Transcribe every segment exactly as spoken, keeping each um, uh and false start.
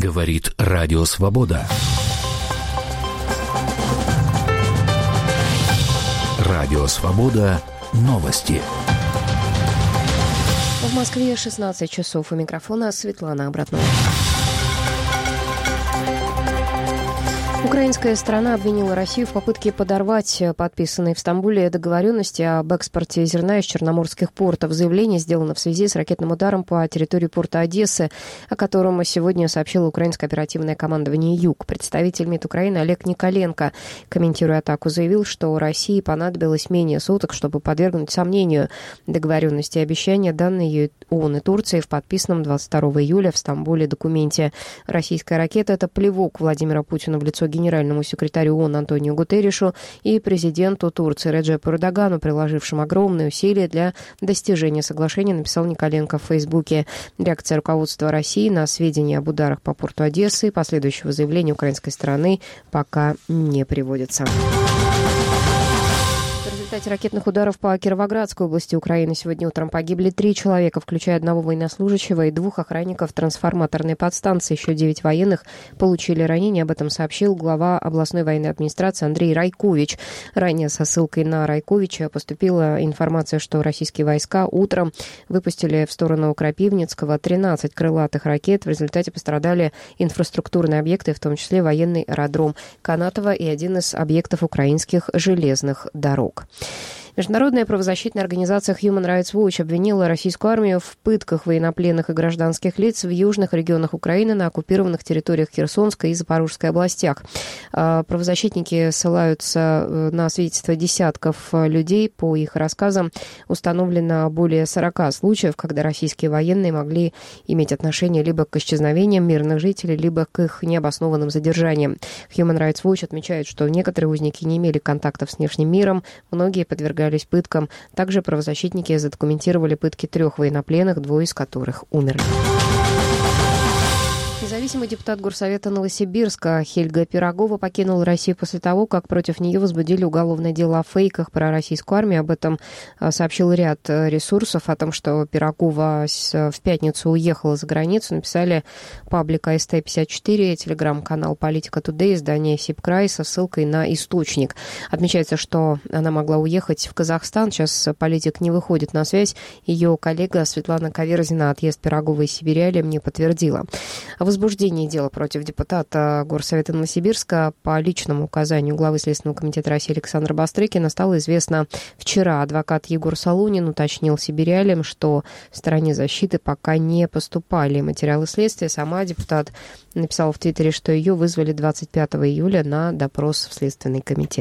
Говорит Радио Свобода. Радио Свобода. Новости. В Москве шестнадцать часов. У микрофона Светлана Обратная. Украинская сторона обвинила Россию в попытке подорвать подписанные в Стамбуле договоренности об экспорте зерна из черноморских портов. Заявление сделано в связи с ракетным ударом по территории порта Одессы, о котором сегодня сообщило украинское оперативное командование «Юг». Представитель МИД Украины Олег Николенко, комментируя атаку, заявил, что России понадобилось менее суток, чтобы подвергнуть сомнению договоренности и обещания, данные ООН и Турции в подписанном двадцать второго июля в Стамбуле документе. Российская ракета – это плевок Владимира Путина в лицо генеральному секретарю ООН Антонио Гутерришу и президенту Турции Реджепу Эрдогану, приложившим огромные усилия для достижения соглашения, написал Николенко в Фейсбуке. Реакция руководства России на сведения об ударах по порту Одессы и последующего заявления украинской стороны пока не приводится. В результате ракетных ударов по Кировоградской области Украины сегодня утром погибли три человека, включая одного военнослужащего и двух охранников трансформаторной подстанции. Еще девять военных получили ранения. Об этом сообщил глава областной военной администрации Андрей Райкович. Ранее со ссылкой на Райковича поступила информация, что российские войска утром выпустили в сторону Крапивницкого тринадцать крылатых ракет. В результате пострадали инфраструктурные объекты, в том числе военный аэродром Канатово и один из объектов украинских железных дорог. Международная правозащитная организация Human Rights Watch обвинила российскую армию в пытках военнопленных и гражданских лиц в южных регионах Украины на оккупированных территориях Херсонской и Запорожской областях. Правозащитники ссылаются на свидетельства десятков людей. По их рассказам установлено более сорока случаев, когда российские военные могли иметь отношение либо к исчезновениям мирных жителей, либо к их необоснованным задержаниям. Human Rights Watch отмечает, что некоторые узники не имели контактов с внешним миром, многие подвергались пыткам. Также правозащитники задокументировали пытки трех военнопленных, двое из которых умерли. Независимый депутат Горсовета Новосибирска Хельга Пирогова покинула Россию после того, как против нее возбудили уголовное дело о фейках про российскую армию. Об этом сообщил ряд ресурсов. О том, что Пирогова в пятницу уехала за границу, написали паблик А Эс Тэ пятьдесят четыре, телеграм-канал Политика Тудэй, издание Сибкрай со ссылкой на источник. Отмечается, что она могла уехать в Казахстан. Сейчас политик не выходит на связь. Ее коллега Светлана Каверзина отъезд Пироговой из Сибиряли мне подтвердила. Возбуждение дела против депутата Горсовета Новосибирска по личному указанию главы Следственного комитета России Александра Бастрыкина стало известно вчера. Адвокат Егор Солунин уточнил сибирялям, что в стороне защиты пока не поступали материалы следствия. Сама депутат написала в Твиттере, что ее вызвали двадцать пятого июля на допрос в Следственный комитет.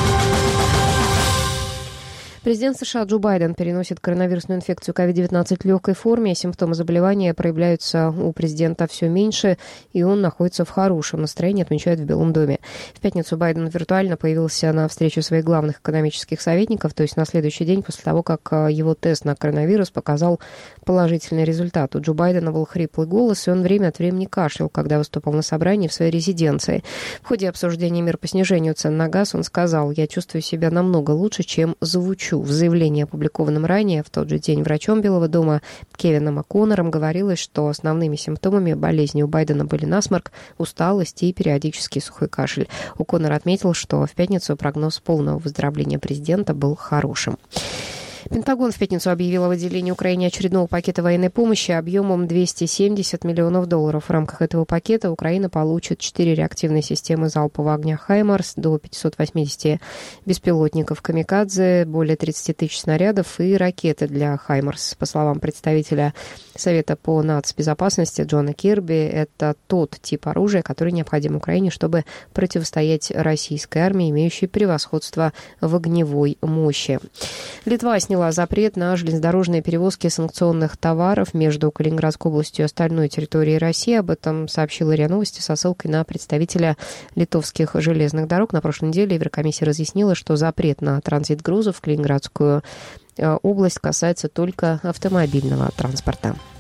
Президент США Джо Байден переносит коронавирусную инфекцию ковид девятнадцать в легкой форме. Симптомы заболевания проявляются у президента все меньше, и он находится в хорошем настроении, отмечают в Белом доме. В пятницу Байден виртуально появился на встрече своих главных экономических советников, то есть на следующий день после того, как его тест на коронавирус показал положительный результат. У Джо Байдена был хриплый голос, и он время от времени кашлял, когда выступал на собрании в своей резиденции. В ходе обсуждения мер по снижению цен на газ он сказал: «Я чувствую себя намного лучше, чем звучу». В заявлении, опубликованном ранее, в тот же день врачом Белого дома Кевином О'Коннором говорилось, что основными симптомами болезни у Байдена были насморк, усталость и периодический сухой кашель. О'Коннор отметил, что в пятницу прогноз полного выздоровления президента был хорошим. Пентагон в пятницу объявил о выделении Украине очередного пакета военной помощи объемом двести семьдесят миллионов долларов. В рамках этого пакета Украина получит четыре реактивные системы залпового огня «Хаймарс», до пятьсот восемьдесят беспилотников «Камикадзе», более тридцать тысяч снарядов и ракеты для «Хаймарс». По словам представителя Совета по нацбезопасности Джона Кирби, это тот тип оружия, который необходим Украине, чтобы противостоять российской армии, имеющей превосходство в огневой мощи. Литва сняла запрет на железнодорожные перевозки санкционных товаров между Калининградской областью и остальной территорией России. Об этом сообщила РИА Новости со ссылкой на представителя литовских железных дорог. На прошлой неделе Еврокомиссия разъяснила, что запрет на транзит грузов в Калининградскую область касается только автомобильного транспорта.